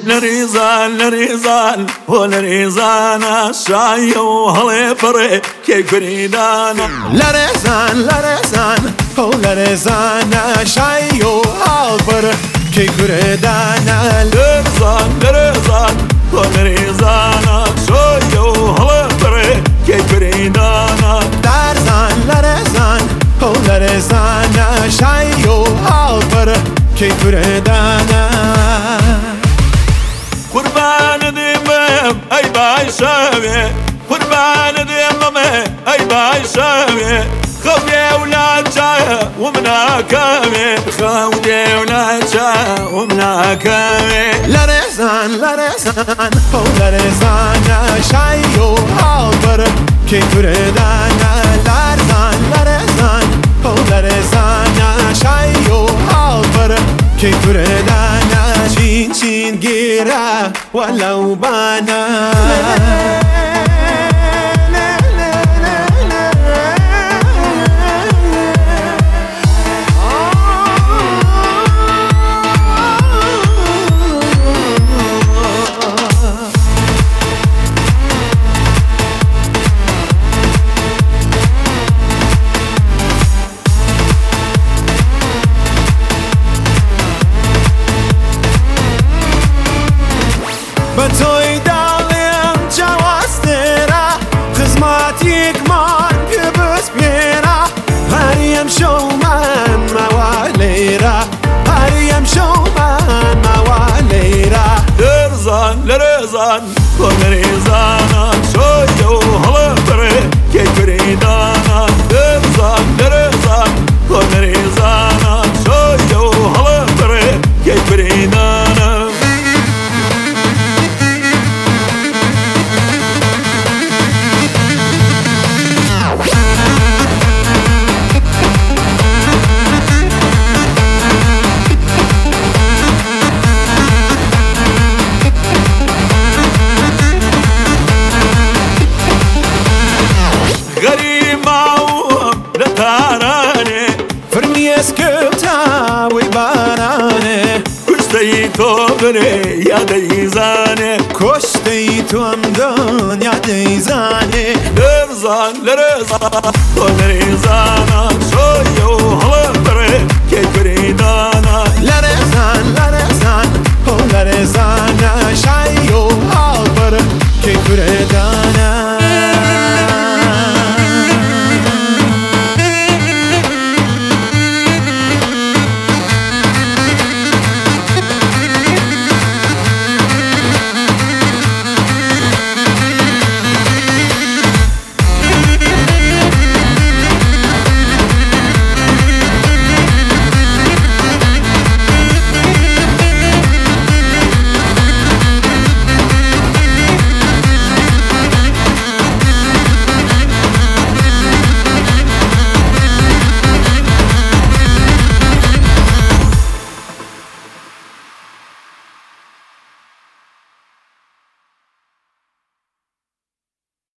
لريزان ولريزان الشاي وهلي بري كي كريدانا لريزان ولريزان الشاي وهلي بري كي كريدانا لريزان ولريزان الشاي وهلي بري كي كريدانا لريزان ولريزان الشاي وهلي بري كي كريدانا قربان ديمم اي باي شاوي قربان ديمم اي باي شاوي خوي اولاد شا ومنا كامي خوي اولاد شا ومنا كامي لريزان ولريزان شاي وهلي بري كي كريدانا لريزان ولريزان شاي وهلي بري كي كريدانا چین گیره ولو بانا بتوی دالم جواسترا خدماتیک من پیبس بیرا هریم شومن موالیرا هریم شومن موالیرا لرزان ولريزان شوي وهلي بري كي كريدانا لرزان ولريزان شوي وهلي بري كي كريدانا اسكبتا ويباراني كشتي توبري يا ديزاني كشتي تومدون يا ديزاني لرزان ولريزان